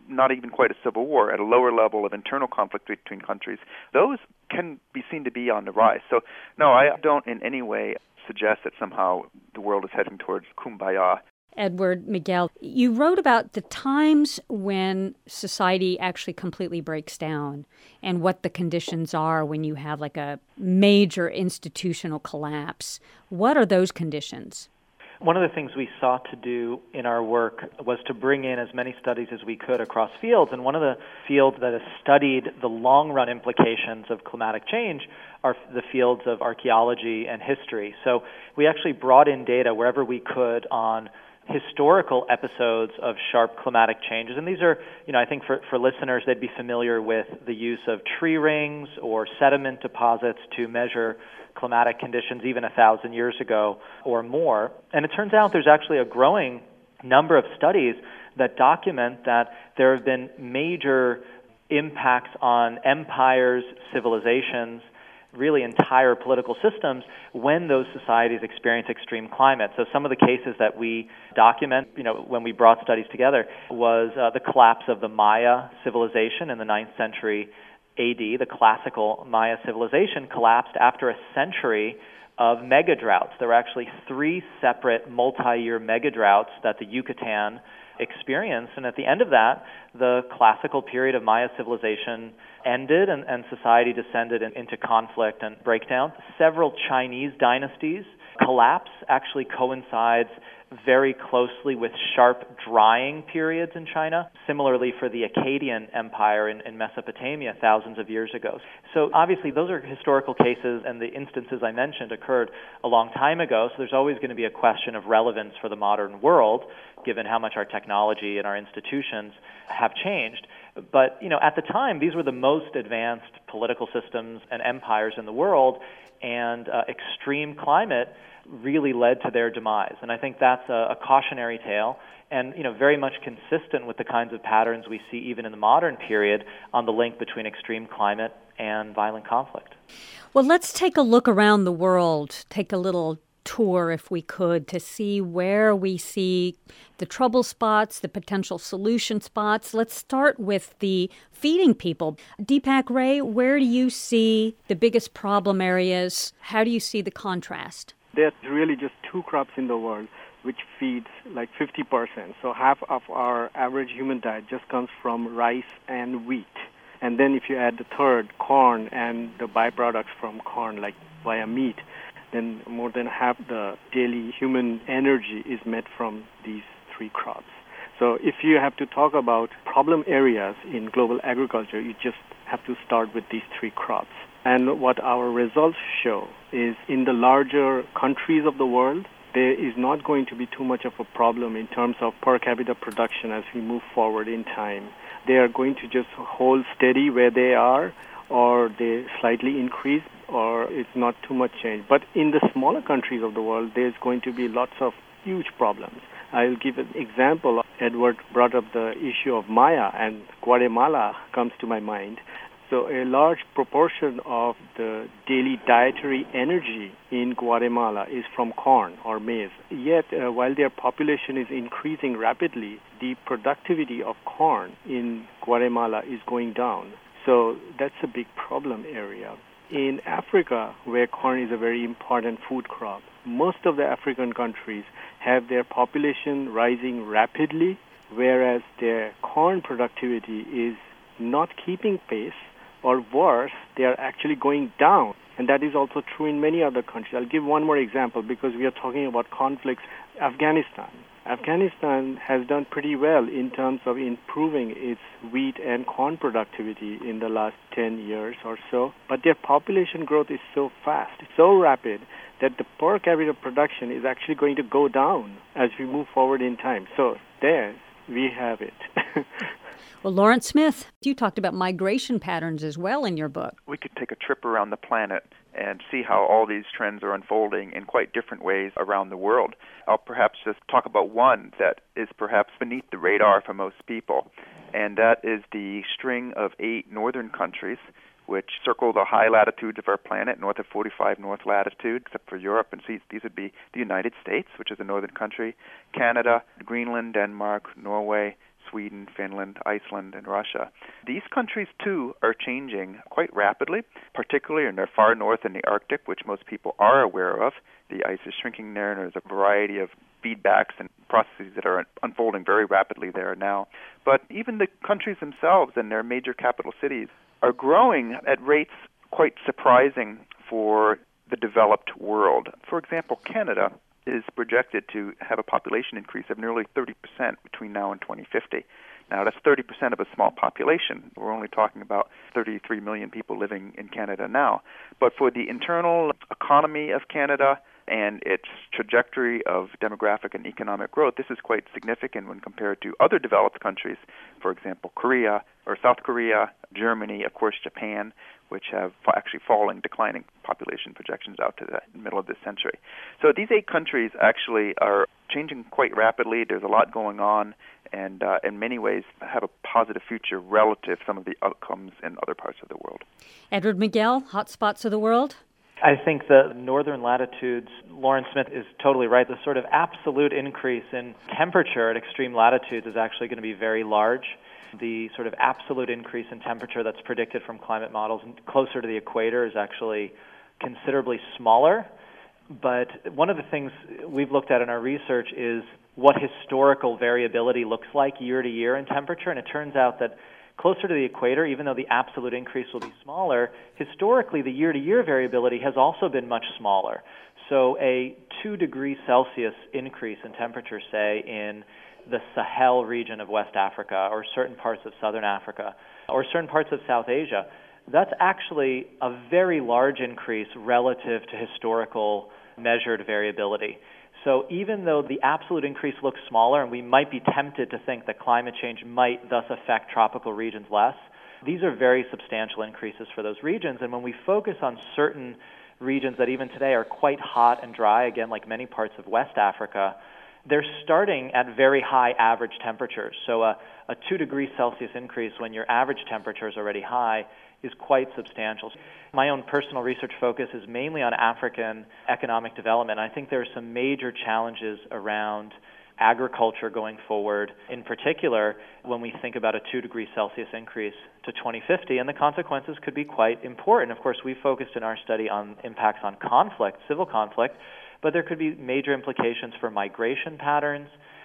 not even quite a civil war, at a lower level of internal conflict between countries, those can be seen to be on the rise. So, no, I don't in any way suggest that somehow the world is heading towards kumbaya. Edward Miguel, you wrote about the times when society actually completely breaks down and what the conditions are when you have like a major institutional collapse. What are those conditions? One of the things we sought to do in our work was to bring in as many studies as we could across fields, and one of the fields that has studied the long-run implications of climatic change are the fields of archaeology and history. So we actually brought in data wherever we could on historical episodes of sharp climatic changes. And these are, you know, I think for, for listeners, they'd be familiar with the use of tree rings or sediment deposits to measure climatic conditions even a thousand years ago or more. And it turns out there's actually a growing number of studies that document that there have been major impacts on empires, civilizations, really entire political systems when those societies experience extreme climate. So some of the cases that we document, you know, when we brought studies together was uh, the collapse of the Maya civilization in the ninth century A D. The classical Maya civilization collapsed after a century of mega droughts. There were actually three separate multi-year mega droughts that the Yucatan experienced, and at the end of that, the classical period of Maya civilization ended and, and society descended in, into conflict and breakdown. Several Chinese dynasties collapse actually coincides very closely with sharp drying periods in China. Similarly for the Akkadian Empire in, in Mesopotamia thousands of years ago. So obviously those are historical cases, and the instances I mentioned occurred a long time ago, so there's always going to be a question of relevance for the modern world, given how much our technology and our institutions have changed. But, you know, at the time, these were the most advanced political systems and empires in the world, and uh, extreme climate really led to their demise. And I think that's a, a cautionary tale and, you know, very much consistent with the kinds of patterns we see even in the modern period on the link between extreme climate and violent conflict. Well, let's take a look around the world, take a little tour, if we could, to see where we see the trouble spots, the potential solution spots. Let's start with the feeding people. Deepak Ray, where do you see the biggest problem areas? How do you see the contrast? There's really just two crops in the world which feeds like fifty percent. So half of our average human diet just comes from rice and wheat. And then if you add the third, corn, and the byproducts from corn, like via meat, then more than half the daily human energy is met from these three crops. So if you have to talk about problem areas in global agriculture, you just have to start with these three crops. And what our results show is in the larger countries of the world, there is not going to be too much of a problem in terms of per capita production as we move forward in time. They are going to just hold steady where they are, or they slightly increase, or it's not too much change. But in the smaller countries of the world, there's going to be lots of huge problems. I'll give an example. Edward brought up the issue of Maya, and Guatemala comes to my mind. So a large proportion of the daily dietary energy in Guatemala is from corn or maize. Yet, uh, while their population is increasing rapidly, the productivity of corn in Guatemala is going down. So that's a big problem area. In Africa, where corn is a very important food crop, most of the African countries have their population rising rapidly, whereas their corn productivity is not keeping pace, or worse, they are actually going down. And that is also true in many other countries. I'll give one more example because we are talking about conflicts. Afghanistan. Afghanistan has done pretty well in terms of improving its wheat and corn productivity in the last ten years or so. But their population growth is so fast, so rapid, that the per capita production is actually going to go down as we move forward in time. So there we have it. Well, Lawrence Smith, you talked about migration patterns as well in your book. We could take a trip around the planet and see how all these trends are unfolding in quite different ways around the world. I'll perhaps just talk about one that is perhaps beneath the radar for most people, and that is the string of eight northern countries which circle the high latitudes of our planet, north of forty-five north latitude, except for Europe. And see, these would be the United States, which is a northern country, Canada, Greenland, Denmark, Norway, Sweden, Finland, Iceland, and Russia. These countries, too, are changing quite rapidly, particularly in their far north in the Arctic, which most people are aware of. The ice is shrinking there, and there's a variety of feedbacks and processes that are unfolding very rapidly there now. But even the countries themselves and their major capital cities are growing at rates quite surprising for the developed world. For example, Canada is projected to have a population increase of nearly thirty percent between now and twenty fifty. Now, that's thirty percent of a small population. We're only talking about thirty-three million people living in Canada now. But for the internal economy of Canada and its trajectory of demographic and economic growth, this is quite significant when compared to other developed countries, for example, Korea or South Korea, Germany, of course, Japan, which have actually falling, declining population projections out to the middle of this century. So these eight countries actually are changing quite rapidly. There's a lot going on, and uh, in many ways have a positive future relative to some of the outcomes in other parts of the world. Edward Miguel, hotspots of the world? I think the northern latitudes, Lauren Smith is totally right. The sort of absolute increase in temperature at extreme latitudes is actually going to be very large. The sort of absolute increase in temperature that's predicted from climate models closer to the equator is actually considerably smaller. But one of the things we've looked at in our research is what historical variability looks like year to year in temperature, and it turns out that closer to the equator, even though the absolute increase will be smaller, historically the year-to-year variability has also been much smaller. So a two degrees Celsius increase in temperature, say, in the Sahel region of West Africa or certain parts of Southern Africa or certain parts of South Asia, that's actually a very large increase relative to historical measured variability. So even though the absolute increase looks smaller and we might be tempted to think that climate change might thus affect tropical regions less, these are very substantial increases for those regions. And when we focus on certain regions that even today are quite hot and dry, again, like many parts of West Africa, they're starting at very high average temperatures. So a, a two degrees Celsius increase when your average temperature is already high is quite substantial. My own personal research focus is mainly on African economic development. I think there are some major challenges around agriculture going forward, in particular when we think about a two degrees Celsius increase to twenty fifty, and the consequences could be quite important. Of course, we focused in our study on impacts on conflict, civil conflict, but there could be major implications for migration patterns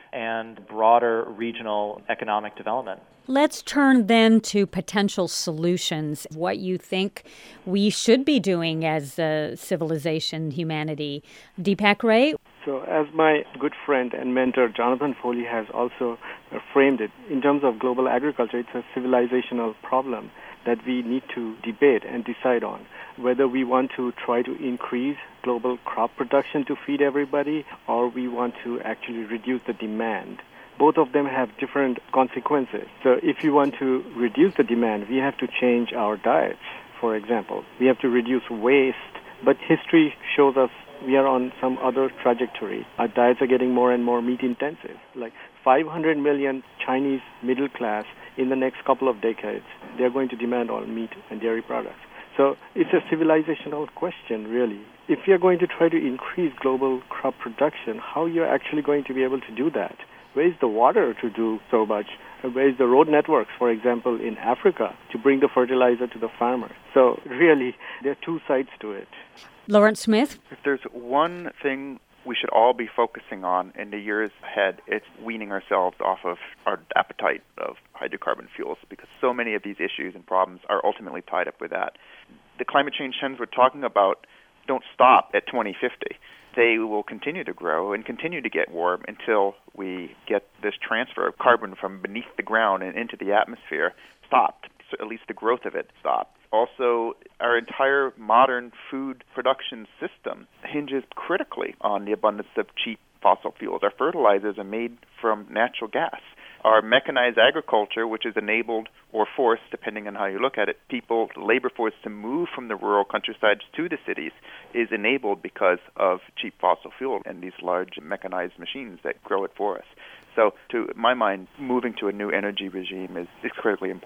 and broader regional economic development. Let's turn then to potential solutions, what you think we should be doing as a civilization, humanity. Deepak Ray? So as my good friend and mentor Jonathan Foley has also framed it, in terms of global agriculture, it's a civilizational problem that we need to debate and decide on, whether we want to try to increase global crop production to feed everybody or we want to actually reduce the demand. Both of them have different consequences. So if you want to reduce the demand, we have to change our diets, for example. We have to reduce waste, but history shows us we are on some other trajectory. Our diets are getting more and more meat-intensive. Like five hundred million Chinese middle class in the next couple of decades, they're going to demand all meat and dairy products. So it's a civilizational question, really. If you're going to try to increase global crop production, how you're actually going to be able to do that? Where is the water to do so much? Where is the road networks, for example, in Africa, to bring the fertilizer to the farmer? So really, there are two sides to it. Lawrence Smith? If there's one thing we should all be focusing on in the years ahead, it's weaning ourselves off of our appetite of hydrocarbon fuels, because so many of these issues and problems are ultimately tied up with that. The climate change trends we're talking about don't stop at twenty fifty. They will continue to grow and continue to get warm until we get this transfer of carbon from beneath the ground and into the atmosphere stopped, so at least the growth of it stopped. Also, our entire modern food production system hinges critically on the abundance of cheap fossil fuels. Our fertilizers are made from natural gas. Our mechanized agriculture, which is enabled or forced, depending on how you look at it, people, the labor force to move from the rural countrysides to the cities, is enabled because of cheap fossil fuel and these large mechanized machines that grow it for us. So, to my mind, moving to a new energy regime is, is critically important.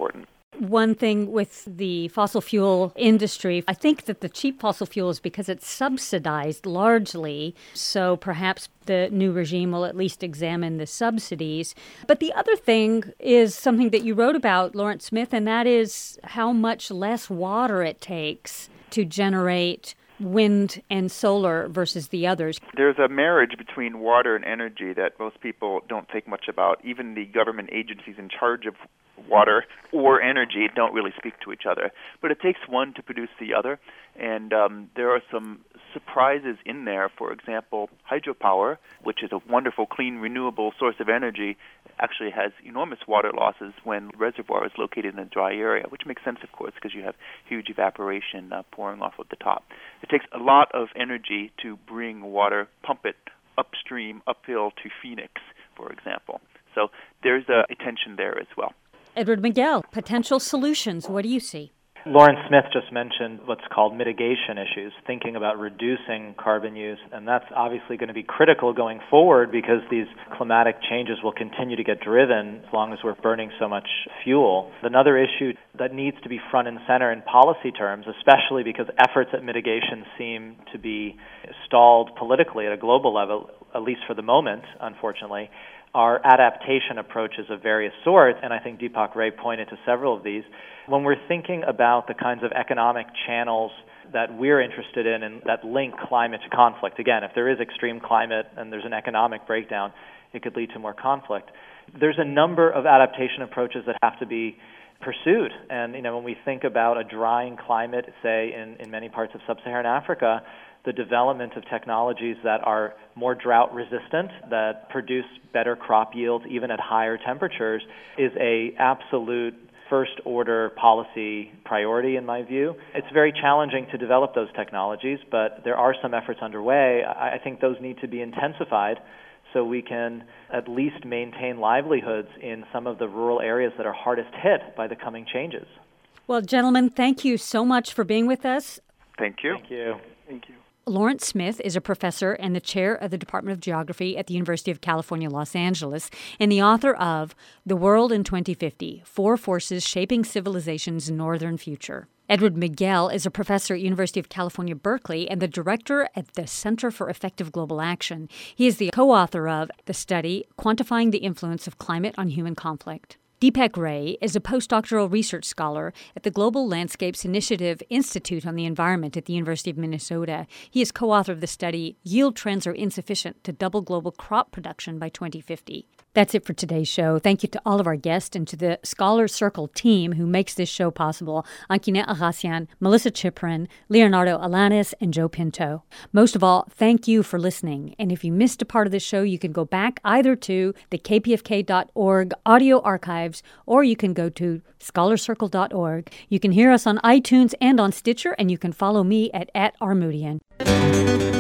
One thing with the fossil fuel industry, I think that the cheap fossil fuel is because it's subsidized largely, so perhaps the new regime will at least examine the subsidies. But the other thing is something that you wrote about, Lawrence Smith, and that is how much less water it takes to generate wind and solar versus the others. There's a marriage between water and energy that most people don't think much about. Even the government agencies in charge of water or energy don't really speak to each other. But it takes one to produce the other, and um, there are some surprises in there. For example, hydropower, which is a wonderful, clean, renewable source of energy, actually has enormous water losses when the reservoir is located in a dry area, which makes sense, of course, because you have huge evaporation uh, pouring off of the top. It takes a lot of energy to bring water, pump it upstream, uphill to Phoenix, for example. So there's a, a tension there as well. Edward Miguel, potential solutions. What do you see? Lawrence Smith just mentioned what's called mitigation issues, thinking about reducing carbon use, and that's obviously going to be critical going forward because these climatic changes will continue to get driven as long as we're burning so much fuel. Another issue that needs to be front and center in policy terms, especially because efforts at mitigation seem to be stalled politically at a global level, at least for the moment, unfortunately, are adaptation approaches of various sorts, and I think Deepak Ray pointed to several of these. When we're thinking about the kinds of economic channels that we're interested in and that link climate to conflict, again, if there is extreme climate and there's an economic breakdown, it could lead to more conflict. There's a number of adaptation approaches that have to be pursued, and you know, when we think about a drying climate, say, in, in many parts of sub-Saharan Africa, the development of technologies that are more drought resistant, that produce better crop yields even at higher temperatures, is a absolute first order policy priority in my view. It's very challenging to develop those technologies, but there are some efforts underway. I, I think those need to be intensified so we can at least maintain livelihoods in some of the rural areas that are hardest hit by the coming changes. Well, gentlemen, thank you so much for being with us. Thank you. Thank you. Thank you. Lawrence Smith is a professor and the chair of the Department of Geography at the University of California, Los Angeles, and the author of The World in twenty fifty, Four Forces Shaping Civilization's Northern Future. Edward Miguel is a professor at University of California, Berkeley, and the director at the Center for Effective Global Action. He is the co-author of the study, Quantifying the Influence of Climate on Human Conflict. Deepak Ray is a postdoctoral research scholar at the Global Landscapes Initiative Institute on the Environment at the University of Minnesota. He is co-author of the study, Yield Trends Are Insufficient to Double Global Crop Production by twenty fifty. That's it for today's show. Thank you to all of our guests and to the Scholar Circle team who makes this show possible. Ankina Aghasian, Melissa Chiprin, Leonardo Alanis, and Joe Pinto. Most of all, thank you for listening. And if you missed a part of this show, you can go back either to the k p f k dot org audio archives or you can go to scholar circle dot org. You can hear us on iTunes and on Stitcher, and you can follow me at, at Armoudian.